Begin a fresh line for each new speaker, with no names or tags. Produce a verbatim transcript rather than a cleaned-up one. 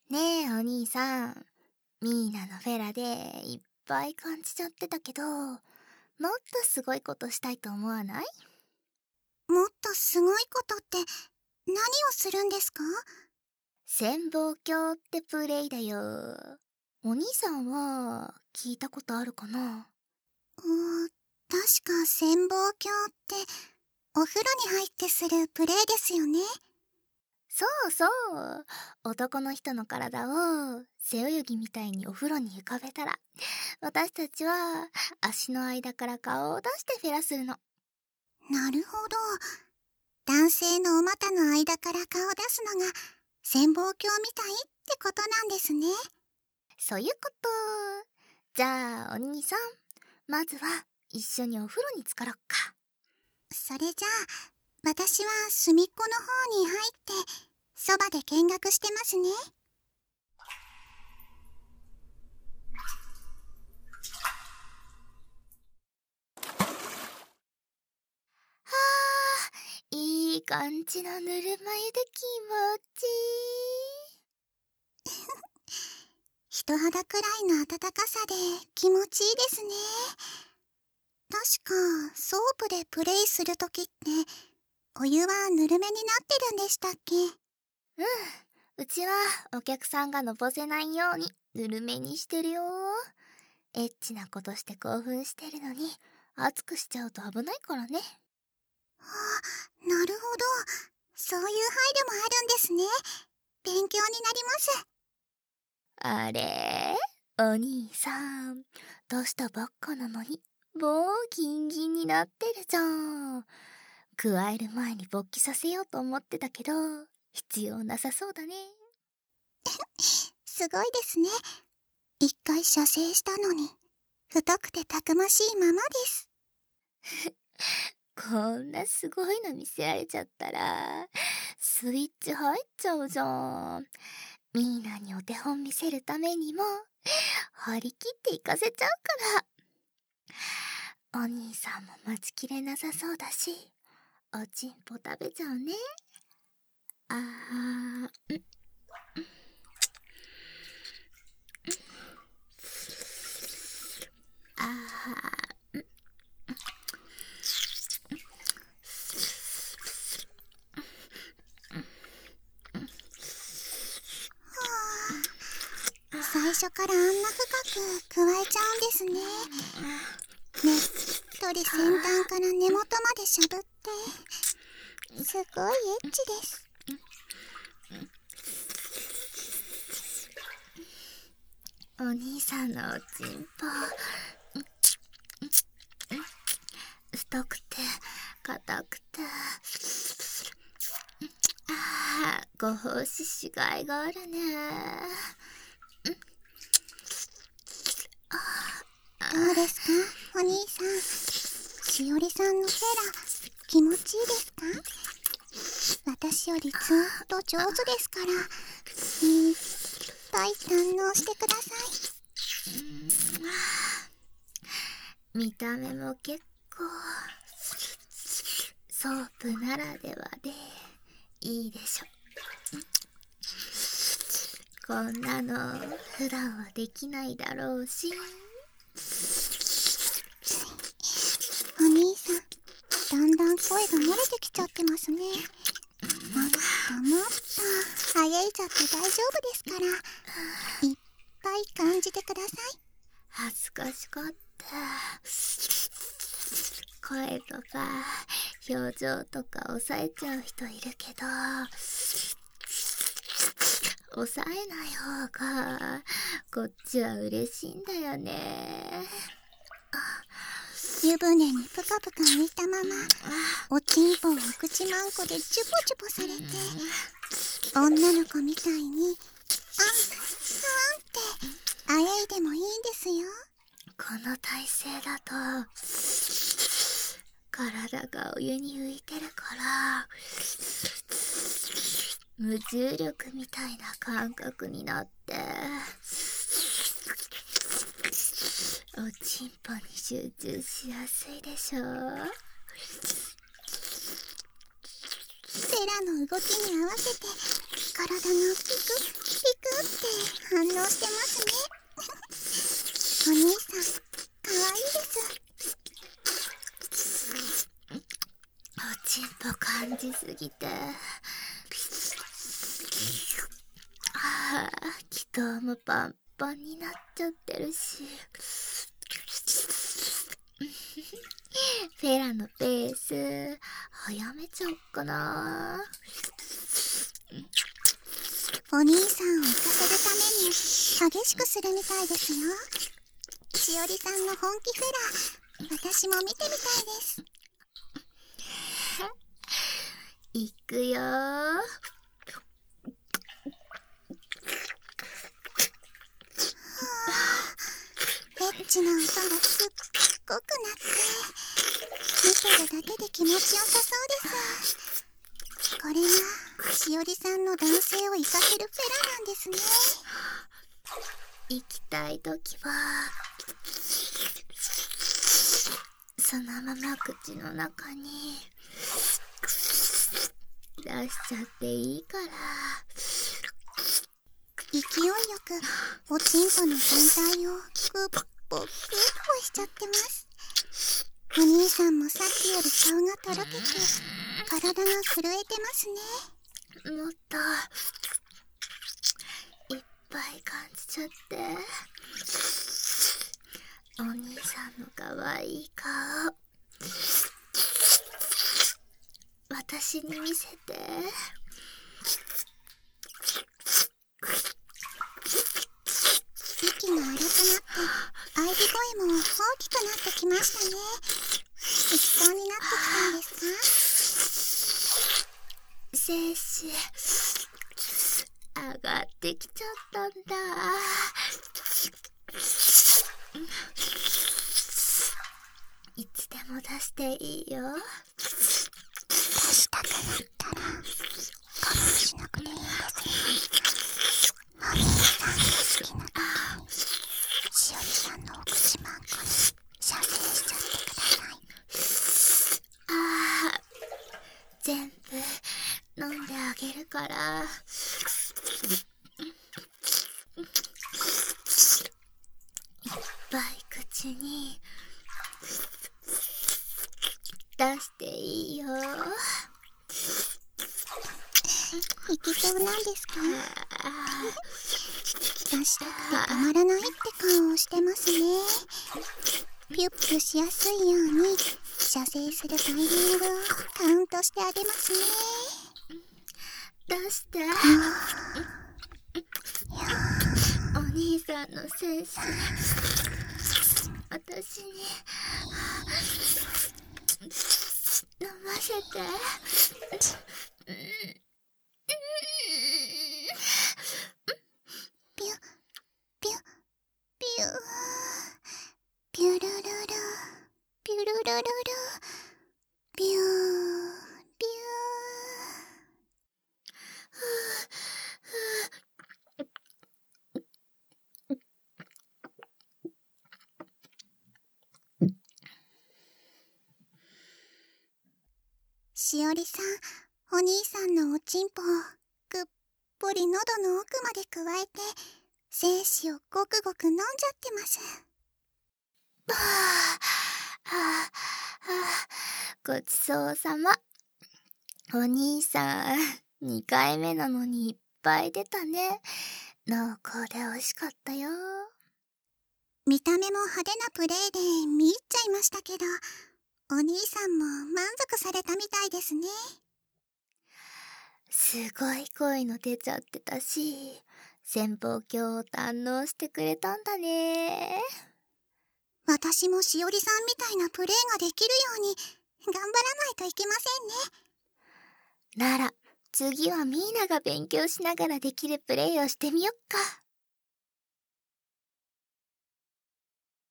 ねえお兄さん、ミーナのフェラでいっぱい感じちゃってたけど、もっとすごいことしたいと思わない？
もっとすごいことって何をするんですか？
潜望鏡ってプレイだよ。お兄さんは聞いたことあるかな？
うー確か潜望鏡ってお風呂に入ってするプレイですよね。
そうそう、男の人の体を背泳ぎみたいにお風呂に浮かべたら、私たちは足の間から顔を出してフェラするの。
なるほど。男性のお股の間から顔を出すのが潜望鏡みたいってことなんですね。
そういうこと。じゃあお兄さん、まずは一緒にお風呂に浸かろっか。
それじゃあ私は隅っこの方に入ってそばで見学してますね。
はあ、いい感じのぬるま湯で気持ちいい。
人肌くらいの暖かさで気持ちいいですね。確かソープでプレイするときってお湯はぬるめになってるんでしたっけ？
うん、うちはお客さんがのぼせないようにぬるめにしてるよ。エッチなことして興奮してるのに熱くしちゃうと危ないからね。
はあ、なるほど。そういう配慮もあるんですね。勉強になります。
あれお兄さん、出したばっかなのにもうギンギンになってるじゃん。加える前に勃起させようと思ってたけど、必要なさそうだね。
すごいですね。一回射精したのに太くてたくましいままです。
こんなすごいの見せられちゃったらスイッチ入っちゃうじゃん。ミーナにお手本見せるためにも張り切っていかせちゃうから。お兄さんも待ちきれなさそうだし、おちんぽ食べちゃうね。あーんあーん
最初からあんな深く加えちゃうんですね。ねっとり先端から根元までしゃぶって、すごいエッチです。
お兄さんのおちんぽ太くて硬くて、ああ、ご奉仕しがいがあるね。
どうですかお兄さん。しおりさんのフェラ気持ちいいですか？私よりずっと上手ですから、いっぱい堪能してください。
見た目も結構ソープならではでいいでしょ。こんなの普段はできないだろうし。
お兄さん、だんだん声が漏れてきちゃってますね。もっともっと早いちゃって大丈夫ですから、いっぱい感じてください。
恥ずかしかった。声とか表情とか抑えちゃう人いるけど、抑えない方がこっちは嬉しいんだよね。
湯船にぷかぷか浮いたまま、おちんぽをお口まんこでチュポチュポされて、女の子みたいにあんあんってあえいでもいいんですよ。
この体勢だと体がお湯に浮いてるから無重力みたいな感覚になって、おちんぽに集中しやすいでしょ。
セラの動きに合わせて体がピクピクって反応してますね。お兄さん、かわいいです。
おちんぽ感じすぎて、ああ、気筒もパンパンになっちゃってるし、フェラのペース早めちゃおっかな。
お兄さんを浮かせるために激しくするみたいですよ。しおりさんの本気フェラ、私も見てみたいです。
いくよー。
エッチな音がすっごくなって、見てるだけで気持ちよさそうです。これがしおりさんの男性を活かせるフェラなんですね。
行きたいときはそのまま口の中に出しちゃっていいから。
勢いよくおちんぽの全体をグッポグッポしちゃってます。お兄さんもさっきより顔がとろけて体が震えてますね。
もっといっぱい感じちゃって。お兄さんのかわいい顔私に見せて。
息が荒くなって喘ぎ声も大きくなってきましたね。いきそうになってきたんですか？
精子上がってきちゃったんだ。いつでも出していいよ。
出したくなったら我慢しなくていいんですよ。お兄さんが好きな時にしおりさんのお口マンコに射精しちゃってください。
ああ、全部飲んであげるから。いっぱい口に出していいよ。
いきそうなんですか？出したくてたまらないって顔をしてますね。ピュッピュしやすいように射精するタイミングをカウントしてあげますね。
出してお兄さんの精子私に飲ませて。
ピュピュピュピュルルルピュルルルルピューピュー。しおりさん、お兄さんのおちんぽをぐっぽり喉の奥までくわえて精子をごくごく飲んじゃってます。
はあはあはあ、ごちそうさま。お兄さんにかいめなのにいっぱい出たね。濃厚で美味しかったよ。
見た目も派手なプレーで見入っちゃいましたけど、お兄さんも満足されたみたいですね。
すごい濃いの出ちゃってたし、潜望鏡を堪能してくれたんだね。
私もしおりさんみたいなプレーができるように頑張らないといけませんね。
なら次はミーナが勉強しながらできるプレーをしてみよっか。